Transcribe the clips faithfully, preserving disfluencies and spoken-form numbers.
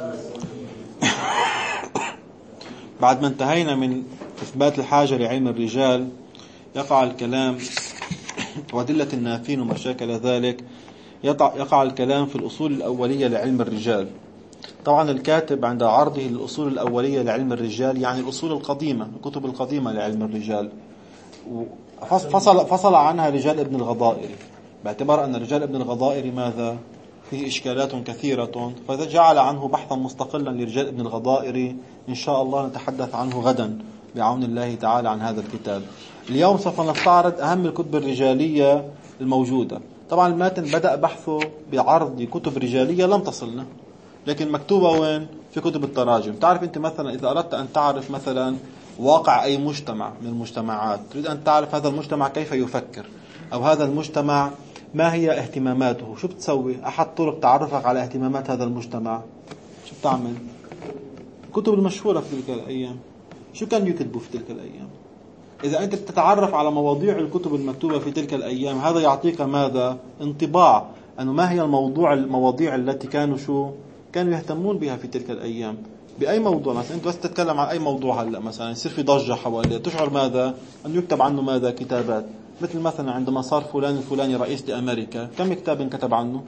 بعد ما انتهينا من إثبات الحاجة لعلم الرجال، يقع الكلام وأدلة النافين وما شاكل ذلك، يقع الكلام في الأصول الأولية لعلم الرجال. طبعا الكاتب عند عرضه الأصول الأولية لعلم الرجال يعني الأصول القديمة، الكتب القديمة لعلم الرجال، فصل, فصل عنها رجال ابن الغضائر، باعتبار أن رجال ابن الغضائر ماذا فيه إشكالات كثيرة، فجعل عنه بحثا مستقلا لرجال ابن الغضائر. إن شاء الله نتحدث عنه غدا بعون الله تعالى عن هذا الكتاب. اليوم سوف نستعرض أهم الكتب الرجالية الموجودة. طبعا الماتن بدأ بحثه بعرض كتب رجالية لم تصلنا، لكن مكتوبة وين؟ في كتب التراجم. تعرف أنت مثلا إذا أردت أن تعرف مثلا واقع أي مجتمع من المجتمعات، تريد أن تعرف هذا المجتمع كيف يفكر، أو هذا المجتمع ما هي اهتماماته، شو بتسوي؟ أحد طرق تعرفك على اهتمامات هذا المجتمع شو بتعمل؟ الكتب المشهورة في تلك الأيام شو كانوا يكتبوا في تلك الأيام؟ إذا أنت تتعرف على مواضيع الكتب المكتوبة في تلك الأيام، هذا يعطيك ماذا؟ انطباع أنه ما هي الموضوع المواضيع التي كانوا شو كانوا يهتمون بها في تلك الأيام. بأي موضوع مثلا أنت بس تتكلم عن أي موضوع هلأ مثلا يصير في ضجة حواليه، تشعر ماذا؟ أن يكتب عنه ماذا؟ كتابات. مثل مثلا عندما صار فلان الفلاني رئيس لأمريكا، كم كتاب انكتب عنه؟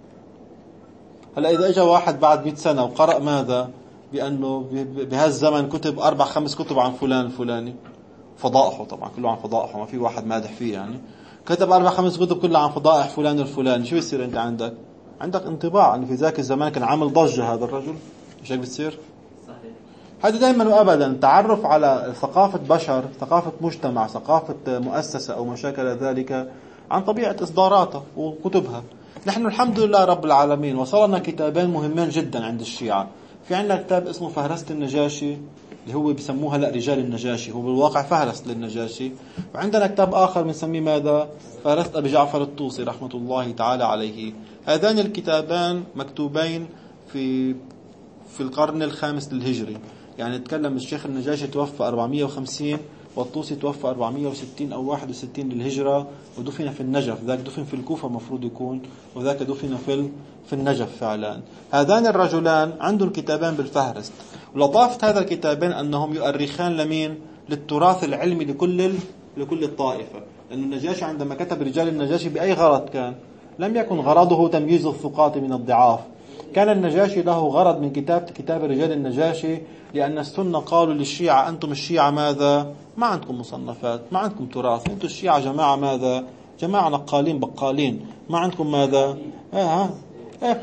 هلأ إذا اجى واحد بعد مئة سنة وقرأ ماذا؟ بأنه بهذا الزمن كتب أربع خمس كتب عن فلان الفلاني، فضائحه طبعا كله عن فضائحه، ما في واحد مادح فيه يعني، كتب أربع خمس كتب كلها عن فضائح فلان الفلاني، شو يصير أنت عندك؟ عندك انطباع أنه في ذاك الزمان كان عامل ضجة هذا الرجل. مش هيك بتصير؟ صحيح. هذا دائما وأبدا تعرف على ثقافة بشر، ثقافة مجتمع، ثقافة مؤسسة أو ما شاكل ذلك عن طبيعة إصداراتها وكتبها. نحن الحمد لله رب العالمين وصلنا كتابين مهمين جدا عند الشيعة. في عندنا كتاب اسمه فهرست النجاشي اللي هو بيسموها لا رجال النجاشي، هو بالواقع فهرست للنجاشي. وعندنا كتاب آخر بنسميه ماذا؟ فهرست أبي جعفر الطوسي رحمة الله تعالى عليه. هذان الكتابان مكتوبين في في القرن الخامس للهجري، يعني نتكلم الشيخ النجاشي توفى أربعمئة وخمسين والطوسي توفى أربعمئة وستين أو واحد وستين للهجرة، ودفن في النجف. ذاك دفن في الكوفة مفروض يكون، وذاك دفن في في النجف فعلا. هذان الرجلان عندهم كتابان بالفهرست، ولطافة هذا الكتابين أنهم يؤرخان لمين؟ للتراث العلمي لكل لكل الطائفة. لأن النجاشي عندما كتب رجال النجاشي بأي غرض كان؟ لم يكن غرضه تمييز الثقات من الضعاف. كان النجاشي له غرض من كتابة كتاب رجال النجاشي، لأن السنة قالوا للشيعة أنتم الشيعة ماذا؟ ما عندكم مصنفات، ما عندكم تراث، أنتم الشيعة جماعة ماذا؟ جماعة نقالين بقالين، ما عندكم ماذا؟ إيه ها إيه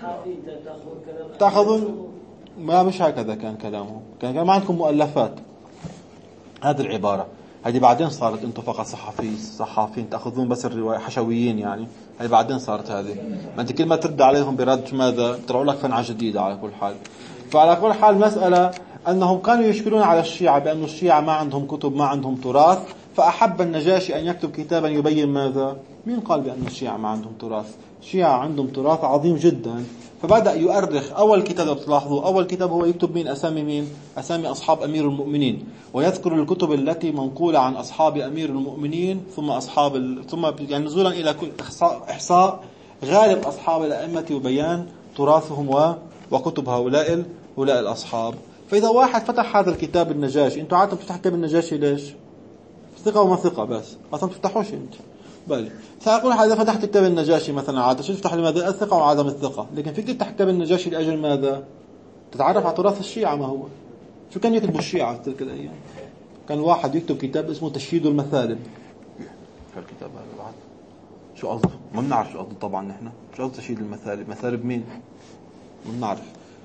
تأخذون؟ ما مش هكذا كان كلامه، كان ما عندكم مؤلفات. هذه العبارة هذه بعدين صارت أنتم فقط صحفي صحافين تأخذون بس الرواية حشويين، يعني هذه بعدين صارت هذه. ما أنت كل ما ترد عليهم برد ماذا؟ ترى لك فنعة جديدة على كل حال. فعلى كل حال مسألة أنهم كانوا يشكلون على الشيعة بأن الشيعة ما عندهم كتب، ما عندهم تراث. فأحب النجاشي أن يكتب كتابا يبين ماذا؟ مين قال بأن الشيعة ما عندهم تراث؟ الشيعة عندهم تراث عظيم جدا. فبدأ يؤرخ. أول كتاب بتلاحظوا أول كتاب هو يكتب مين؟ أسامي مين؟ أسامي أصحاب أمير المؤمنين، ويذكر الكتب التي منقولة عن أصحاب أمير المؤمنين، ثم أصحاب ال... ثم يعني نزولا إلى كل إحصاء, إحصاء غالب أصحاب الأئمة وبيان تراثهم و... وكتب هؤلاء هؤلاء الأصحاب. فإذا واحد فتح هذا الكتاب النجاشي، أنتوا عادة تفتح كتاب النجاشي ليش؟ ثقة وما ثقة بس، أصلا تفتحوش أنت بالي. سأقول إذا فتحت كتاب النجاشي مثلا عادة شو تفتح لماذا؟ الثقة وعدم الثقة. لكن فيك تفتح كتاب النجاشي لأجل ماذا؟ تتعرف على تراث الشيعة. ما هو شو كان يكتبوا الشيعة في تلك الأيام؟ كان واحد يكتب كتاب اسمه تشييد المثالب. الكتاب هذا بعد شو قصده؟ ما بنعرف شو قصده طبعا. نحن شو قصد تشييد المثالب؟ مثالب مين؟ ما بنعرف.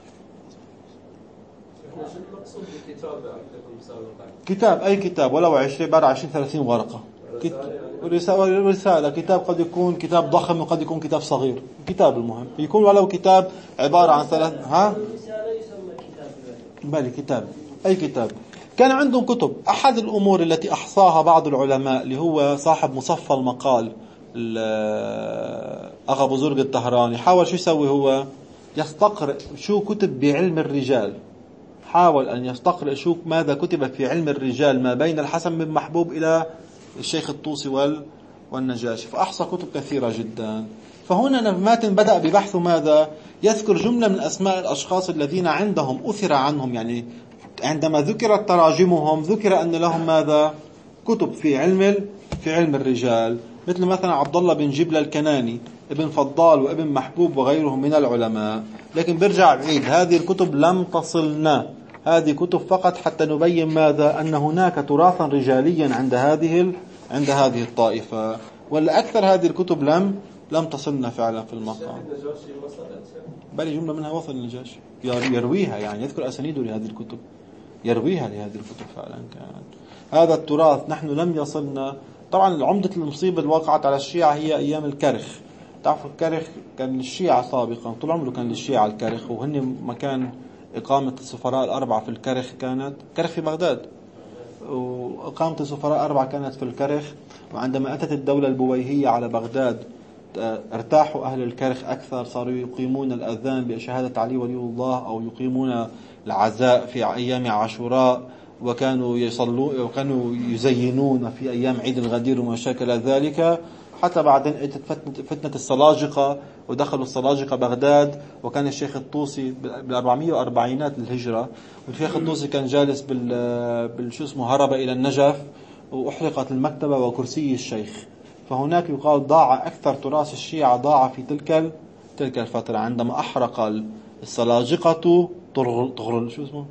كتاب أي كتاب ولو عشرين بعد عشرين ثلاثين ورقة. رسالة كتاب قد يكون كتاب ضخم وقد يكون كتاب صغير. كتاب المهم يكون ولو كتاب عبارة عن ثلاث ها بالي كتاب أي كتاب. كان عندهم كتب. أحد الأمور التي أحصاها بعض العلماء اللي هو صاحب مصفى المقال أغا أبو زرق الطهراني، حاول شو يسوي؟ هو يستقرأ شو كتب بعلم الرجال، حاول أن يستقرأ شو ماذا كتب في علم الرجال ما بين الحسن بن محبوب إلى الشيخ الطوسي والنجاشي. فأحصى كتب كثيرة جدا. فهنا ماتن بدأ ببحث ماذا؟ يذكر جملة من أسماء الأشخاص الذين عندهم أثر عنهم، يعني عندما ذكرت تراجمهم ذكر أن لهم ماذا؟ كتب في علم في علم الرجال، مثل مثلا عبد الله بن جبلة الكناني، ابن فضال وابن محبوب وغيرهم من العلماء. لكن برجع بعيد، هذه الكتب لم تصلنا، هذه كتب فقط حتى نبين ماذا؟ أن هناك تراثا رجاليا عند هذه عند هذه الطائفة، ولا أكثر هذه الكتب لم لم تصلنا فعلا في المقام. بل جملة منها وصل النجاشي يرويها، يعني يذكر أسانيده لهذه الكتب، يرويها لهذه الكتب فعلا. كان هذا التراث نحن لم يصلنا. طبعا عمدة المصيبة اللي وقعت على الشيعة هي أيام الكرخ. تعرفوا الكرخ كان للشيعة سابقا، طول عمره كان للشيعة الكرخ، وهن مكان إقامة السفراء الأربعة في الكرخ، كانت كرخ في بغداد، وإقامة السفراء الأربعة كانت في الكرخ. وعندما أتت الدولة البويهية على بغداد ارتاحوا أهل الكرخ أكثر، صاروا يقيمون الأذان بشهادة علي ولي الله، أو يقيمون العزاء في أيام عاشوراء، وكانوا يصلون وكانوا يزينون في أيام عيد الغدير وما شاكل ذلك. حتى بعدين اتت فتنة السلاجقة، ودخلوا السلاجقة بغداد، وكان الشيخ الطوسي بالأربعمائة وأربعينات للهجرة، والشيخ الطوسي كان جالس بال بالشو اسمه هرب إلى النجف، وأحرقت المكتبة وكرسي الشيخ. فهناك يقال ضاع أكثر تراث الشيعة، ضاع في تلك تلك الفترة عندما أحرق السلاجقة طغرل طغرل شو اسمه؟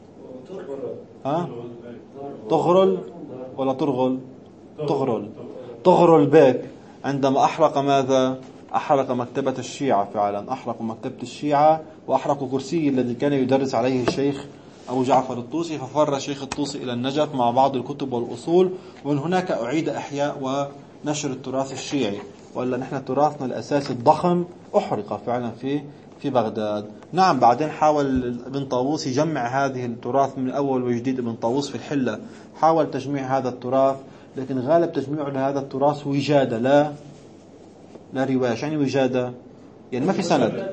ها؟ طغرل ولا طرغل؟ طغرل طغرل بيك. عندما أحرق ماذا؟ أحرق مكتبة الشيعة فعلا، أحرقوا مكتبة الشيعة، وأحرقوا كرسي الذي كان يدرس عليه الشيخ أبو جعفر الطوسي. ففر الشيخ الطوسي إلى النجف مع بعض الكتب والأصول، ومن هناك أعيد إحياء ونشر التراث الشيعي. وإلا نحن تراثنا الأساسي الضخم أحرق فعلا في في بغداد. نعم، بعدين حاول ابن طاووس يجمع هذه التراث من أول وجديد. ابن طاووس في الحلة حاول تجميع هذا التراث، لكن غالب تجميعه لهذا التراث وجادة، لا لا رواية. يعني وجادة يعني ما في سند،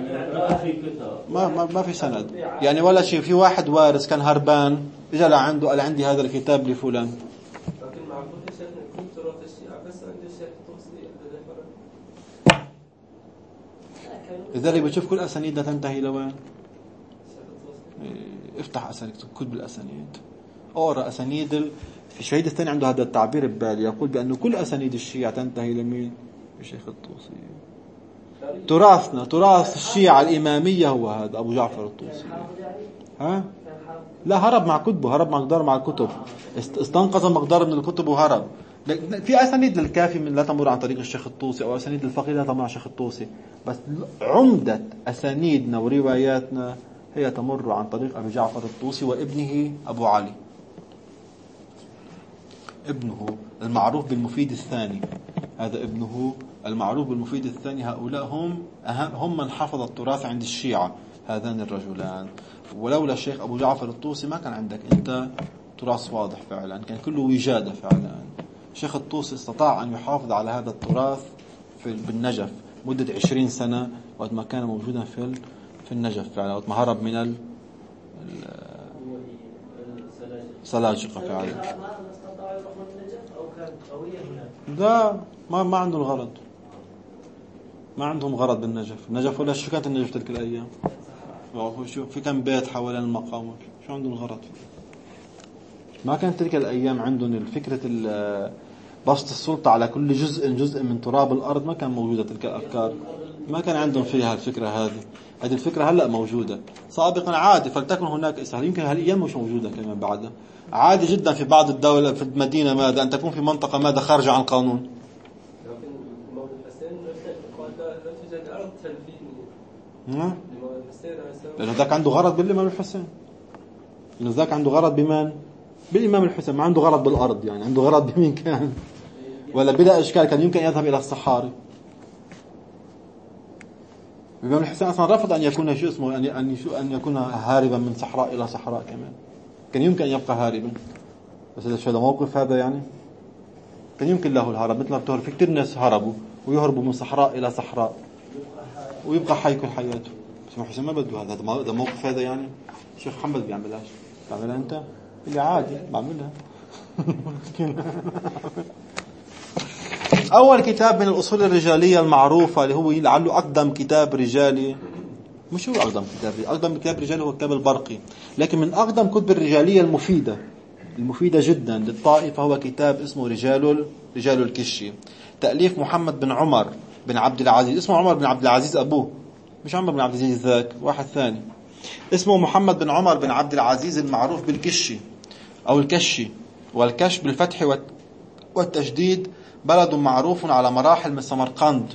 ما ما ما في سند يعني ولا شيء. في واحد وارث كان هربان اجى لعنده قال عندي هذا الكتاب لفلان. لكن معقول يا شيخ يكون تراث الشيعة بس عند الشيخ الطوسي لذلك بتشوف كل أسانيدها تنتهي لوين؟ افتح أسانيد، كتب الأسانيد، اقرأ أسانيد ال... في الشهيد الثاني عنده هذا التعبير ببالي، يقول بأنه كل أسانيد الشيعة تنتهي لمين؟ الشيخ الطوسي. تراثنا تراث الشيعة الإمامية هو هذا أبو جعفر الطوسي. ها؟ لا، هرب مع كتبه، هرب مقدار مع الكتب، استنقذ مقدار من الكتب وهرب. في أسانيد للكافي من لا تمر عن طريق الشيخ الطوسي، أو أسانيد الفقيه لا تمر عن الشيخ الطوسي، بس عمدة أسانيدنا ورواياتنا هي تمر عن طريق أبي جعفر الطوسي وابنه أبو علي، ابنه المعروف بالمفيد الثاني. هذا ابنه المعروف بالمفيد الثاني. هؤلاء هم هم من حفظ التراث عند الشيعة، هذان الرجلان. ولولا الشيخ أبو جعفر الطوسي ما كان عندك أنت تراث واضح فعلا، كان كله وجادة فعلا. الشيخ الطوسي استطاع أن يحافظ على هذا التراث في بالنجف مدة عشرين سنة، وقت ما كان موجودا في في النجف فعلا، وقت ما هرب من السلاجقة فعلا. لا، ما ما عندهم غرض، ما عندهم غرض بالنجف. النجف ولا شو كانت النجف تلك الأيام؟ شو في كم بيت حوالين المقام، شو عندهم غرض؟ ما كانت تلك الأيام عندهم الفكرة بسط السلطة على كل جزء جزء من تراب الأرض، ما كان موجودة تلك الأفكار، ما كان عندهم فيها الفكرة هذه. هذه الفكرة هلأ موجودة، سابقا عادي، فلتكن هناك إسهال. يمكن هالأيام مش موجودة كمان بعدها. عادي جدا في بعض الدول في المدينة ماذا أن تكون في منطقة ماذا خارجة عن القانون. لكن الإمام الحسين قال لا توجد أرض تنفيذ. الإمام الحسين لأنه ذاك عنده غرض بالإمام الحسين، لأنه ذاك عنده غرض بمن؟ بالإمام الحسين. ما عنده غرض بالأرض، يعني عنده غرض بمين كان؟ ولا بلا إشكال كان يمكن يذهب إلى الصحاري. الإمام الحسين أصلا رفض أن يكون شو اسمه أن أن أن يكون هاربا من صحراء إلى صحراء، كمان كان يمكن أن يبقى هاربا، بس إذا شو هذا موقف هذا يعني كان يمكن له الهرب. مثل ما بتعرف في كتير ناس هربوا ويهربوا من صحراء إلى صحراء ويبقى حي كل حياته. بس الحسين ما بده هذا، هذا موقف هذا يعني. الشيخ محمد بيعملهاش، بعملها أنت اللي عادي بعملها. أول كتاب من الأصول الرجالية المعروفة اللي هو لعله أقدم كتاب رجالي، مش هو أقدم كتاب، أقدم كتاب رجالي هو كتاب البرقي، لكن من أقدم كتب الرجالية المفيدة المفيدة جدا للطائفة هو كتاب اسمه رجال رجال الكشي، تأليف محمد بن عمر بن عبد العزيز. اسمه عمر بن عبد العزيز أبوه، مش عمر بن عبد العزيز ذاك، واحد ثاني اسمه محمد بن عمر بن عبد العزيز المعروف بالكشي أو الكشي، والكش بالفتح والتشديد، بلد معروف على مراحل من سمرقند.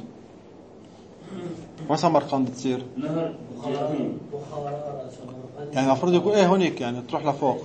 ما سمرقند تصير يعني المفروض يكون ايه هونيك، يعني تروح لفوق.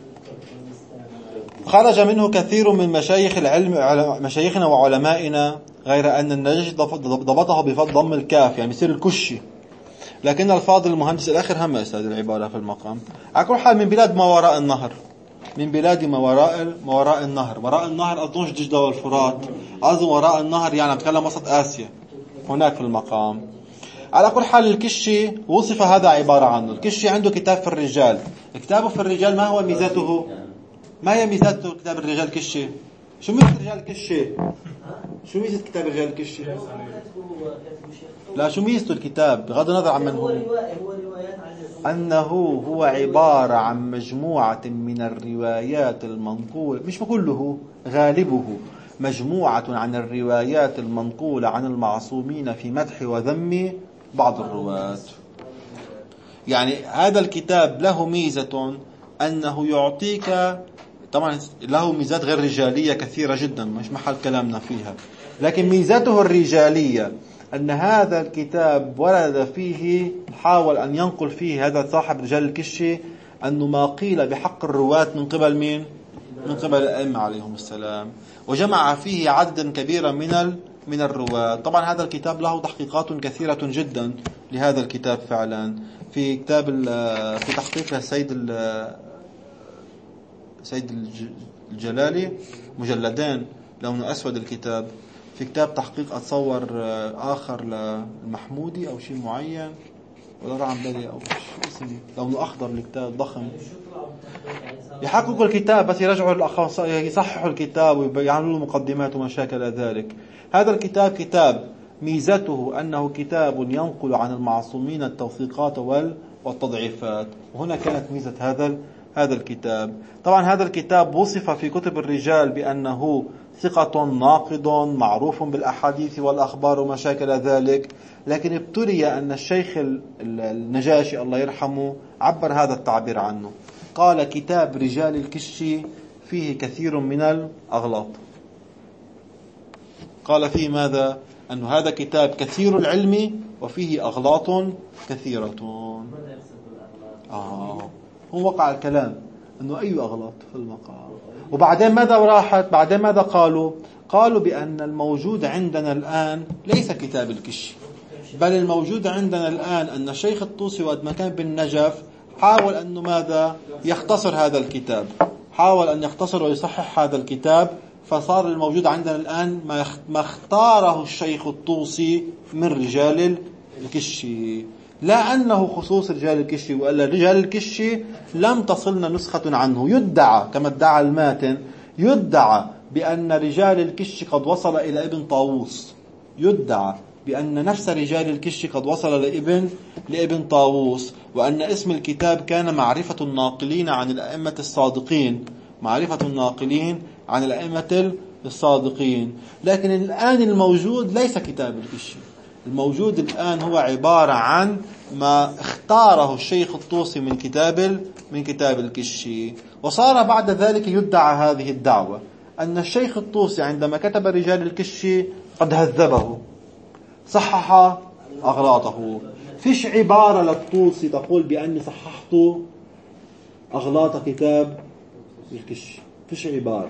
خرج منه كثير من مشايخ العلم مشايخنا وعلمائنا، غير أن النجاشي ضبطه بضم الكاف، يعني يصير الكشي، لكن الفاضل المهندس الآخر همس هذه العبارة في المقام. على كل حال من بلاد ما وراء النهر، من بلاد ما وراء ما وراء النهر. وراء النهر أظنش دجلة والفرات، أظن وراء النهر يعني بتكلم وسط آسيا هناك في المقام. على كل حال الكشي وصف هذا عبارة عنه. الكشي عنده كتاب في الرجال. كتابه في الرجال ما هو ميزاته؟ ما هي ميزاته كتاب الرجال كشي؟ شو ميزة الرجال كشي؟ شو ميزة كتاب الرجال كشي؟ لا، شو ميزته الكتاب بغض النظر عن من هو؟ أنه هو عبارة عن مجموعة من الروايات المنقولة، مش كله، غالبه مجموعة عن الروايات المنقولة عن المعصومين في مدح وذم بعض الرواة. يعني هذا الكتاب له ميزة أنه يعطيك، طبعا له ميزات غير رجالية كثيرة جدا مش محل كلامنا فيها، لكن ميزته الرجالية أن هذا الكتاب ورد فيه، حاول أن ينقل فيه هذا صاحب رجال الكشي أنه ما قيل بحق الرواة من قبل مين؟ من قبل الأئمة عليهم السلام، وجمع فيه عددا كبيرا من من الرواة. طبعا هذا الكتاب له تحقيقات كثيرة جدا لهذا الكتاب فعلا. في كتاب في تحقيق السيد سيد الجلالي مجلدين لونه أسود الكتاب. في كتاب تحقيق أتصور آخر للمحمودي أو شيء معين ولا عم بالي أو اسم لونه أخضر الكتاب ضخم. يحققوا الكتاب بس يرجعوا الأخص يصححوا الكتاب ويعملوا مقدمات ومشاكل ذلك. هذا الكتاب كتاب ميزته أنه كتاب ينقل عن المعصومين التوثيقات والتضعيفات، وهنا كانت ميزة هذا هذا الكتاب. طبعا هذا الكتاب وصف في كتب الرجال بأنه ثقة ناقد معروف بالأحاديث والأخبار ومشاكل ذلك، لكن ابتلي أن الشيخ النجاشي الله يرحمه عبر هذا التعبير عنه، قال كتاب رجال الكشي فيه كثير من الأغلاط. قال فيه ماذا؟ أن هذا كتاب كثير العلم وفيه أغلاط كثيرة. آه هو وقع الكلام أنه أي أغلاط في المقام. وبعدين ماذا راحت؟ بعدين ماذا قالوا؟ قالوا بأن الموجود عندنا الآن ليس كتاب الكشي، بل الموجود عندنا الآن أن الشيخ الطوسي وقت ما كان بالنجف حاول أنه ماذا؟ يختصر هذا الكتاب، حاول أن يختصر ويصحح هذا الكتاب، فصار الموجود عندنا الآن ما اختاره الشيخ الطوسي من رجال الكشي، لا أنه خصوص رجال الكشي، وإلا رجال الكشي لم تصلنا نسخة عنه. يدعى كما ادعى الماتن، يدعى بأن رجال الكشي قد وصل إلى ابن طاووس، يدعى بأن نفس رجال الكشي قد وصل لابن لابن طاووس، وأن اسم الكتاب كان معرفة الناقلين عن الأئمة الصادقين، معرفة الناقلين عن الأئمة الصادقين. لكن الآن الموجود ليس كتاب الكشي، الموجود الآن هو عبارة عن ما اختاره الشيخ الطوسي من كتاب من كتاب الكشي. وصار بعد ذلك يدعى هذه الدعوة أن الشيخ الطوسي عندما كتب رجال الكشي قد هذبه، صحح أغلاطه. فيش عبارة للطوسي تقول بأني صححت أغلاط كتاب الكشي، فيش عبارة.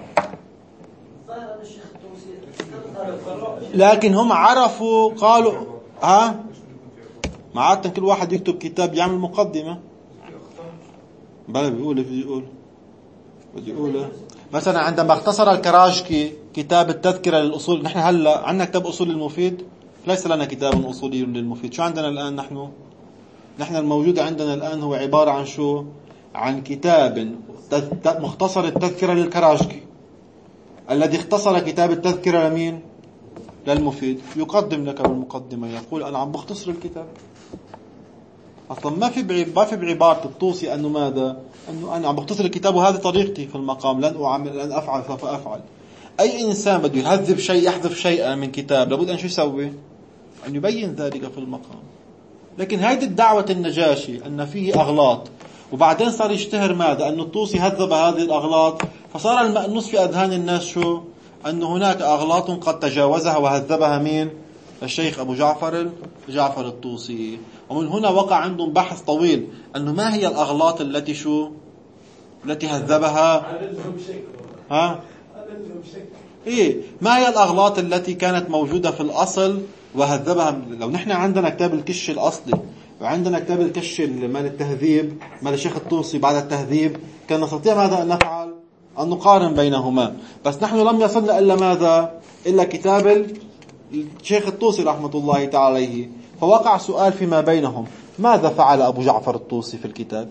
لكن هم عرفوا قالوا ها ما عادة كل واحد يكتب كتاب يعمل مقدمة، بلا بيقول بيقول بيقول مثلا عندما اختصر الكراجكي كتاب التذكرة للأصول. نحن هلا عندنا كتاب أصول المفيد، ليس لنا كتاب أصولي للمفيد. شو عندنا الآن؟ نحن نحن الموجود عندنا الآن هو عبارة عن شو؟ عن كتاب مختصر التذكرة للكراجكي، الذي اختصر كتاب التذكرة لمين؟ للمفيد يقدم لك بالمقدمة يقول أنا عم بختصر الكتاب. أصلا ما في ما في بعبارة الطوسي أنه ماذا؟ أنه أنا عم بختصر الكتاب وهذه طريقتي في المقام، لن أعمل لن أفعل سوف أفعل. أي إنسان بده يهذب شيء يحذف شيئا من كتاب لابد أن شو يسوي؟ أن يبين ذلك في المقام. لكن هذه الدعوة النجاشي أن فيه أغلاط، وبعدين صار يشتهر ماذا؟ أن الطوسي هذب هذه الأغلاط، فصار المأنوس في أذهان الناس شو؟ أن هناك أغلاط قد تجاوزها وهذبها مين؟ الشيخ أبو جعفر جعفر الطوسي. ومن هنا وقع عندهم بحث طويل أنه ما هي الأغلاط التي شو؟ التي هذبها؟ ها؟ إيه؟ ما هي الأغلاط التي كانت موجودة في الأصل وهذبها؟ لو نحن عندنا كتاب الكش الأصلي وعندنا كتاب الكش مال التهذيب مال الشيخ الطوسي بعد التهذيب، كان نستطيع ماذا أن نفعل؟ أن نقارن بينهما. بس نحن لم يصلنا إلا ماذا؟ إلا كتاب الشيخ الطوسي رحمة الله تعالى عليه. فوقع سؤال فيما بينهم، ماذا فعل أبو جعفر الطوسي في الكتاب؟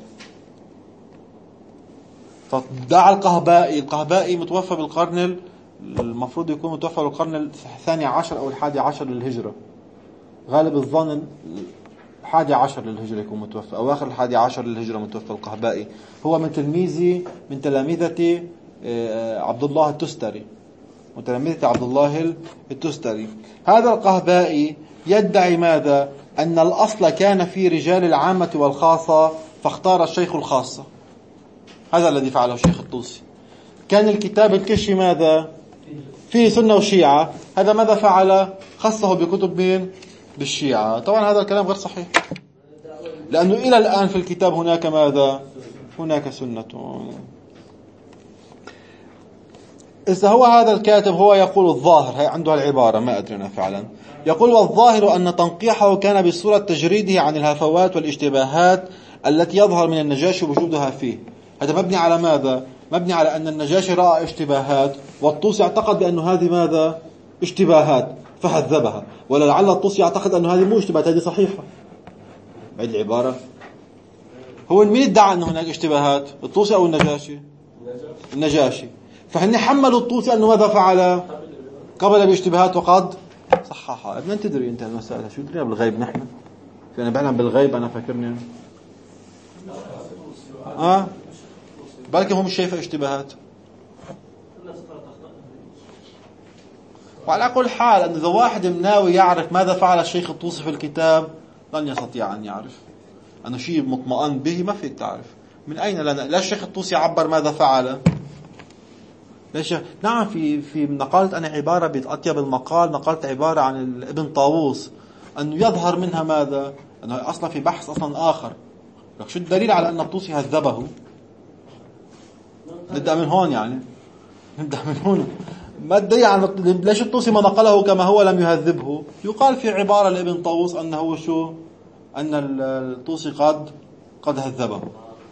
فدعا القهبائي، القهبائي متوفى بالقرن، المفروض يكون متوفى بالقرن الثاني عشر أو الحادي عشر للهجرة، غالب الظن الحادي عشر للهجرة يكون متوفى، أواخر الحادي عشر للهجرة متوفى القهبائي. هو من تلميذي من تلامذة عبد الله التستري، من تلامذة عبد الله التستري. هذا القهبائي يدعي ماذا؟ أن الأصل كان في رجال العامة والخاصة فاختار الشيخ الخاصة. هذا الذي فعله الشيخ الطوسي. كان الكتاب الكشي ماذا؟ فيه سنة وشيعة، هذا ماذا فعل؟ خصه بكتب مين؟ بالشيعة. طبعا هذا الكلام غير صحيح، لأنه إلى الآن في الكتاب هناك ماذا؟ هناك سنة. إذا هو هذا الكاتب هو يقول الظاهر، هي عنده العبارة ما أدرينا فعلا، يقول والظاهر أن تنقيحه كان بصورة تجريده عن الهفوات والاشتباهات التي يظهر من النجاشي وجودها فيه. هذا مبني على ماذا؟ مبني على أن النجاشي رأى اشتباهات والطوسي اعتقد بأن هذه ماذا؟ اشتباهات فهذبها، ولعل الطوسي يعتقد أن هذه مو اشتباهات، هذه صحيحة. بعد العبارة، هو مين ادعى أن هناك اشتباهات؟ الطوسي أو النجاشي؟ النجاشي. فهن حملوا الطوسي أنه ماذا فعل؟ قبل باشتباهات وقد صححها. ابن أنت تدري أنت المسألة شو تدري بالغيب؟ نحن أنا بعلم بالغيب، أنا فاكرني آه بالك هم مش شايفة اشتباهات. وعلى كل حال أن إذا واحد مناوي يعرف ماذا فعل الشيخ الطوسي في الكتاب لن يستطيع أن يعرف أنه شيء مطمئن به، ما فيك تعرف من أين لنا. لا الشيخ الطوسي عبر ماذا فعل؟ ليش؟ نعم في في نقلت أنا عبارة بأطيب المقال، نقلت عبارة عن ابن طاووس أنه يظهر منها ماذا؟ أنه أصلا في بحث أصلا آخر. لك شو الدليل على أن الطوسي هذبه؟ نبدأ من هون يعني نبدأ من هون. ما الدليل على ليش الطوسي ما نقله كما هو لم يهذبه؟ يقال في عبارة لابن طاووس أنه شو؟ أن الطوسي قد قد هذبه.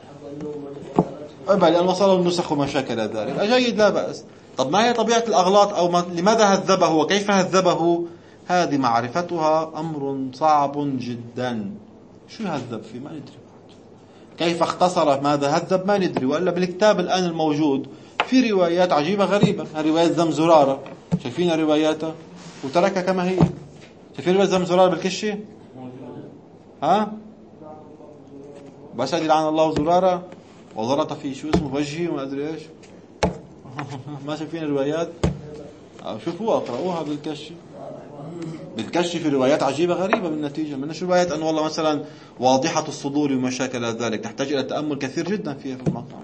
أبا لأن وصله النسخ وما شاكل ذلك أجيد لا بأس. طب ما هي طبيعة الأغلاط أو ما لماذا هذبه وكيف هذبه؟ هذه معرفتها أمر صعب جدا. شو يهذب فيه ما ندري، كيف اختصر ماذا هذب ما ندري. وإلا بالكتاب الآن الموجود في روايات عجيبة غريبة، رواية زمزرارة شايفين رواياته وتركها كما هي. شايفين رواية زمزرارة بالكشي؟ ها بس هذه لعن الله زرارة وضرط في شو اسمه وجهي وما أدري إيش. ما شايفين الروايات؟ شوفوها اقرأوها بالكشي. بالكشف في روايات عجيبة غريبة بالنتيجة. من روايات أن والله مثلا واضحة الصدور وما شاكل ذلك تحتاج إلى تأمل كثير جدا فيها في المقام.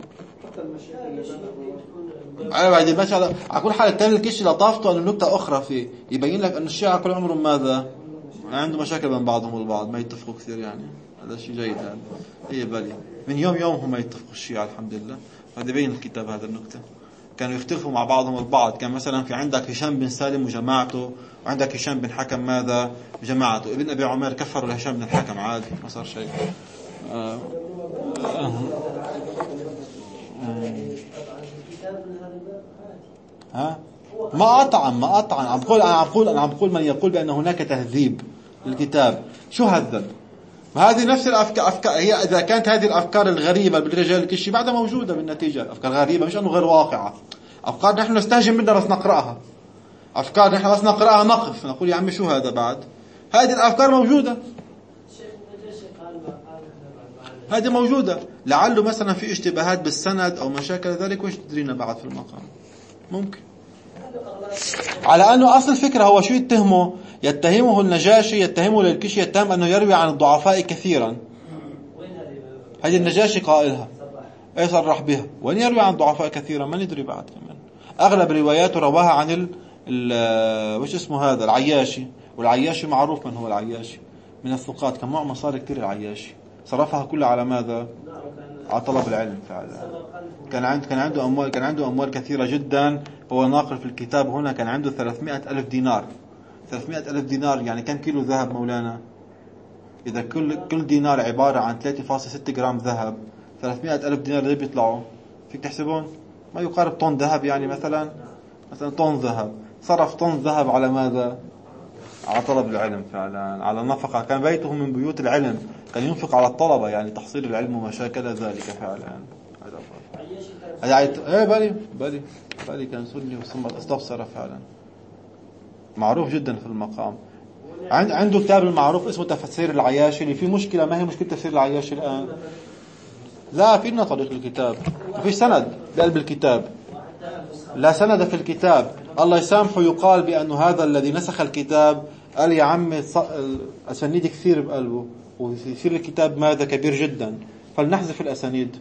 أيوة بعد المشهد على كل حال التاني الكشي لطافته أن النكتة أخرى فيه يبين لك أن الشيعة كل عمرهم ماذا؟ عنده مشاكل بين بعضهم والبعض، ما يتفقوا كثير يعني. هذا شيء جيد يعني. إيه بالي من يوم يوم هم يتفقوا الشيعة الحمد لله. هذا يبين الكتاب هذا النكتة. كانوا يختلفوا مع بعضهم البعض. كان مثلا في عندك هشام بن سالم وجماعته، وعندك هشام بن حكم ماذا؟ جماعته. ابن أبي عمر كفروا لهشام بن الحكم عادي ما صار شيء. آه. آه. آه. ها ما أطعن ما أطعن عم بقول أنا عم بقول أنا عم بقول من يقول بأن هناك تهذيب للكتاب شو هذب؟ هذه نفس الأفكار أفكار هي. إذا كانت هذه الأفكار الغريبة بالرجال الكشي بعدها موجودة بالنتيجة، أفكار غريبة مش أنه غير واقعة، أفكار نحن نستهجن منها بس نقرأها. أفكار نحن بس نقرأها نقف نقول يا عمي شو هذا بعد. هذه الأفكار موجودة، هذه موجودة. لعله مثلا في اشتباهات بالسند أو مشاكل ذلك، وش تدرينا بعد في المقام ممكن. على أنه أصل الفكرة هو شو يتهمه؟ يتهمه النجاشي، يتهمه للكشي، يتهم أنه يروي عن الضعفاء كثيرا. هذه النجاشي قائلها، أي صرح بها. وين يروي عن الضعفاء كثيرا؟ ما ندري بعد كمان. أغلب رواياته رواها عن ال ال وش اسمه هذا العياشي، والعياشي معروف من هو العياشي من الثقات، كان معه مصاري كثير العياشي، صرفها كلها على ماذا؟ على طلب العلم فعلا. كان عنده كان عنده أموال كان عنده أموال كثيرة جدا. هو ناقل في الكتاب هنا كان عنده ثلاثمائة ألف دينار. ثلاثمائة ألف دينار يعني كم كيلو ذهب مولانا؟ إذا كل كل دينار عبارة عن ثلاثة فاصلة ستة جرام ذهب، ثلاثمائة ألف دينار اللي بيطلعوا فيك تحسبون؟ ما يقارب طن ذهب يعني. مثلا مثلا طن ذهب، صرف طن ذهب على ماذا؟ على طلب العلم فعلا، على نفقة. كان بيته من بيوت العلم، كان ينفق على الطلبة يعني تحصيل العلم وما شاكل ذلك فعلا. هذا ايه بالي بالي بالي كان سني وثم استفسر فعلا، معروف جدا في المقام. عنده كتاب المعروف اسمه تفسير العياشي، اللي فيه مشكلة. ما هي مشكلة تفسير العياشي الآن؟ لا، فينا طريق الكتاب، في سند بقلب الكتاب، لا سند في الكتاب. الله يسامحه يقال بأنه هذا الذي نسخ الكتاب قال يا عمي أسانيد كثير بقلبه ويصير الكتاب ماذا كبير جدا، فلنحذف الأسانيد.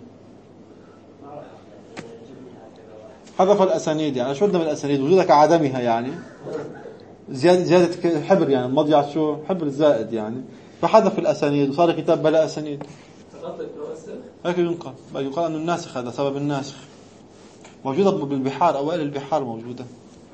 حذف الأسانيد يعني شو بدنا من الأسانيد؟ وجودك عدمها يعني زيادة زيادة حبر يعني مضيعة شو حبر زائد يعني، فحذف الأسانيد وصار الكتاب بلا أسانيد. هيك ينقل يقال أنه الناسخ، هذا سبب الناسخ. موجودة بالبحار، أوائل البحار موجودة.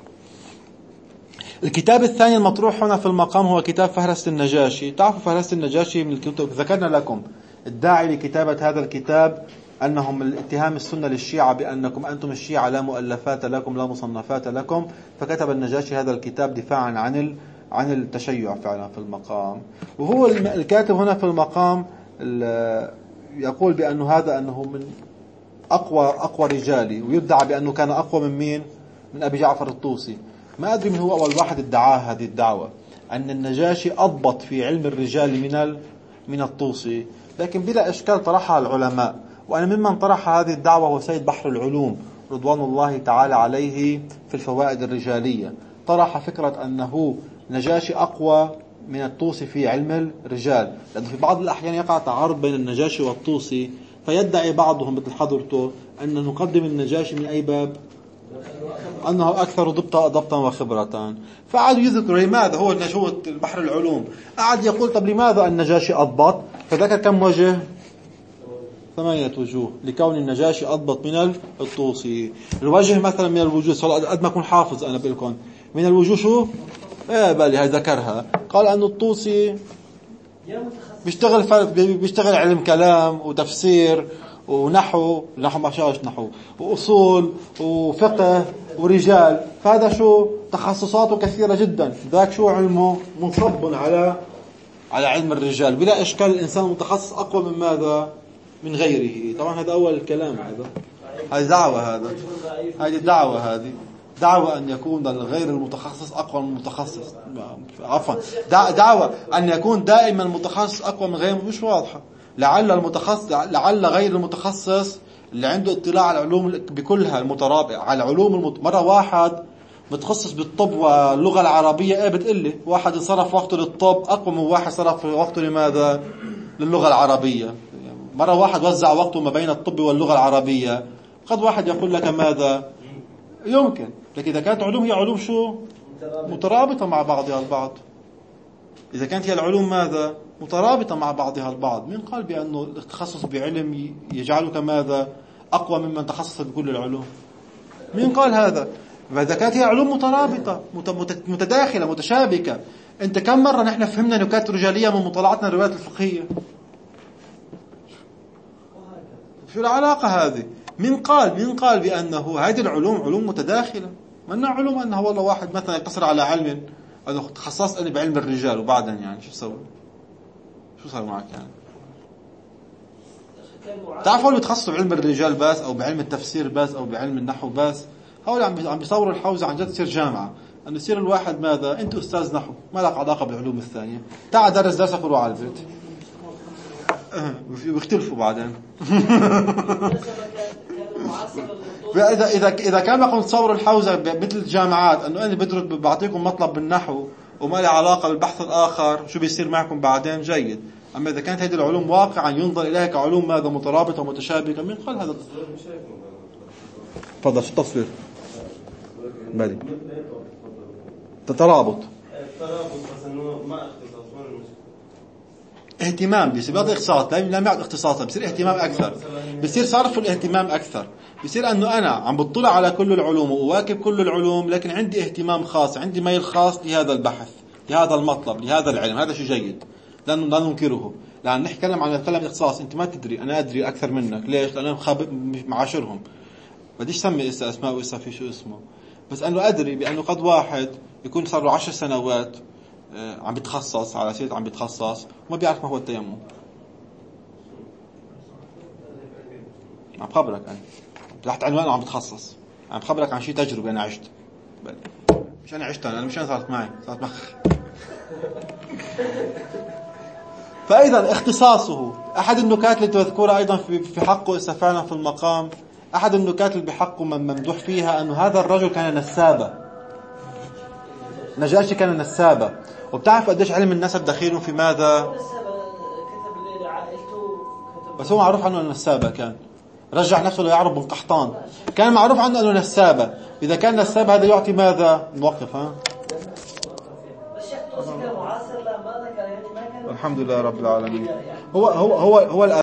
الكتاب الثاني المطروح هنا في المقام هو كتاب فهرست النجاشي. تعرفوا فهرست النجاشي من الكتب، ذكرنا لكم الداعي لكتابة هذا الكتاب أنهم من الاتهام السنة للشيعة بأنكم أنتم الشيعة لا مؤلفات لكم لا مصنفات لكم، فكتب النجاشي هذا الكتاب دفاعا عن عن التشيع فعلا في المقام. وهو الكاتب هنا في المقام يقول بأنه هذا أنه من أقوى أقوى رجالي، ويدعى بأنه كان أقوى من مين؟ من أبي جعفر الطوسي. ما أدري من هو أول واحد ادعاه هذه الدعوة، أن النجاشي أضبط في علم الرجال من من الطوسي، لكن بلا إشكال طرحها العلماء. وأنا ممن طرح هذه الدعوة هو سيد بحر العلوم رضوان الله تعالى عليه في الفوائد الرجالية. طرح فكرة أنه نجاشي أقوى من الطوسي في علم الرجال، لأنه في بعض الأحيان يقع تعارض بين النجاشي والطوسي، فيدعي بعضهم مثل حضرته أن نقدم النجاشي من أي باب؟ أنه أكثر ضبطا ضبطا وخبرة. فقعدوا يذكروا لماذا هو هو البحر العلوم قعد يقول طب لماذا النجاشي أضبط؟ فذكر كم وجه؟ ثمانية وجوه لكون النجاشي أضبط من الطوسي. الوجه مثلا من الوجوه قد ما أكون حافظ أنا بقولكم من الوجوه شو؟ إيه بالي هاي ذكرها. قال أن الطوسي بيشتغل فرق بيشتغل علم كلام وتفسير ونحو نحو ما شاءش نحو وأصول وفقه ورجال، فهذا شو تخصصاته كثيرة جدا. ذاك شو علمه منصب على على علم الرجال. بلا إشكال الإنسان المتخصص أقوى من ماذا؟ من غيره. طبعا هذا أول الكلام، هذا هذه دعوة، هذا هذه دعوة هذه دعوة أن يكون الغير المتخصص أقوى من المتخصص. عفوا دعوة أن يكون دائما المتخصص أقوى من غيره مش واضحة. لعل المتخصص لعل غير المتخصص اللي عنده اطلاع على العلوم بكلها المترابعة على العلوم المت... مرة واحد متخصص بالطب واللغة العربية ايه بتقلي واحد صرف وقته للطب أقوى من واحد صرف وقته لماذا؟ للغة العربية. مرة واحد وزع وقته ما بين الطب واللغة العربية. قد واحد يقول لك ماذا؟ يمكن، لكن إذا كانت علوم هي علوم شو؟ مترابطة مع بعضها البعض. إذا كانت هي العلوم ماذا؟ مترابطة مع بعضها البعض. من قال بأنه التخصص بعلم يجعلك ماذا؟ أقوى ممن تخصص بكل العلوم. من قال هذا؟ فإذا كانت هي علوم مترابطة متداخلة متشابكة، أنت كم مرة نحن فهمنا نكات رجالية من مطالعتنا الروايات الفقهية؟ شو العلاقة هذه؟ من قال من قال بأنه هذه العلوم علوم متداخلة؟ ما علوم أنه والله واحد مثلا يقتصر على علم أنه تخصصت أنا بعلم الرجال وبعدين يعني شو سوي؟ شو صار معك يعني؟ تعرفوا اللي بيتخصصوا بعلم الرجال بس أو بعلم التفسير بس أو بعلم النحو بس، هؤلاء عم عم بيصوروا الحوزة عن جد تصير جامعة. أن يصير الواحد ماذا؟ أنت أستاذ نحو ما لك علاقة بالعلوم الثانية، تعال درس درسك وروح على البيت. بيختلفوا بعدين. إذا إذا إذا كان يقوم تصور الحوزة مثل الجامعات أنه أنا بدرس بعطيكم مطلب بالنحو وما له علاقة بالبحث الآخر، شو بيصير معكم بعدين؟ جيد. أما إذا كانت هذه العلوم واقعا ينظر إليها كعلوم ماذا مترابطة ومتشابكة، من قال هذا؟ تفضل. شو التصوير؟ بالي تترابط الترابط بس إنه ما اختصاص ولا المشكلة. اهتمام بيصير بيعطي اختصاص، لا لا يعطي اختصاصا، بيصير اهتمام اكثر، بيصير صرف الاهتمام اكثر، بيصير انه انا عم بطلع على كل العلوم وواكب كل العلوم، لكن عندي اهتمام خاص، عندي ميل خاص لهذا البحث، لهذا المطلب، لهذا العلم. هذا شيء جيد، لانه لا ننكره، لان نتكلم عن الكلام اختصاص. انت ما تدري، انا ادري اكثر منك. ليش؟ لان انا معاشرهم، بديش سمي اسا اسماء واسا في شو اسمه، بس انه ادري بانه قد واحد يكون صار له عشر سنوات عم بيتخصص على سيرة عم بيتخصص وما بيعرف ما هو التيمم. عم بخبرك أنا تحت عنوان عم بتخصص، عم بخبرك عن شيء تجربة أنا عشت، مش أنا عشت، أنا مش أنا صارت معي، صارت معي. فإذا اختصاصه أحد النكات اللي تذكرها أيضا في حقه استفعنا في المقام. أحد النكات اللي بحقه من ممدوح فيها أنه هذا الرجل كان نسابة، نجاشي كان نسابة. وبتعرف قديش علم النسب دخيل في ماذا؟ بس هو معروف عنه أنه نسابة، كان رجع نفسه ليعرب بن قحطان، كان معروف عنه أنه نسابة. إذا كان نسابة هذا يعطي ماذا؟ موقف. ها الحمد لله رب العالمين. هو هو هو هو